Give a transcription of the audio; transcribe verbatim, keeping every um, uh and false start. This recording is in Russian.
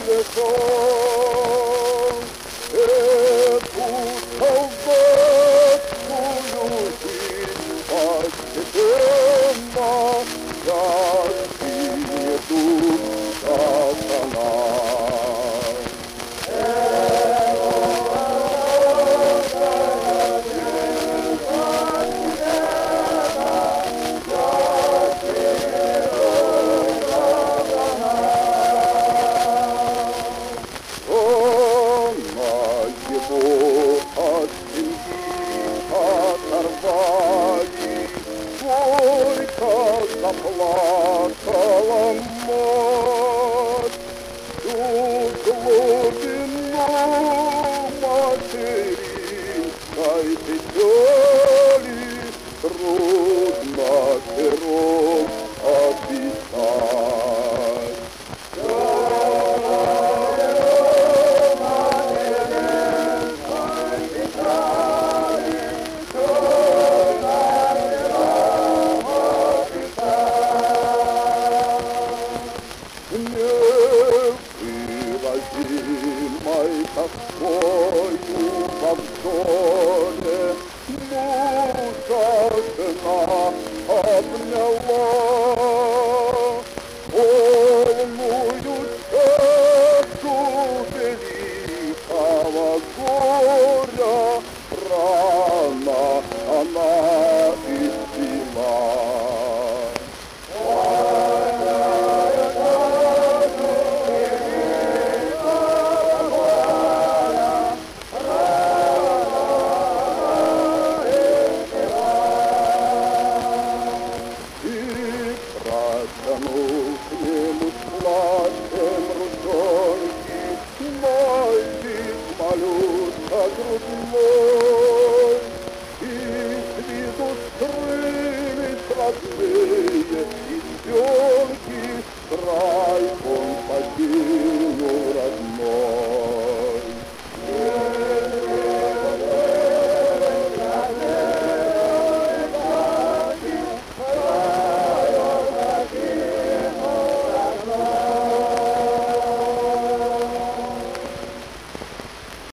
летал эту солдатскую жизнь постепенно, как идут сатана. От семьи оторвали, горько заплакала мать. Всю глубину материнской печали трудно пером описать. Невыразимой тоскою во взоре мужа жена обняла, полную чашу великого горя рано она испила. Протянул к нему с плачем ручонки, мальчик малютка грудной, и с виду скрылись родные избенки, край он покинул родной.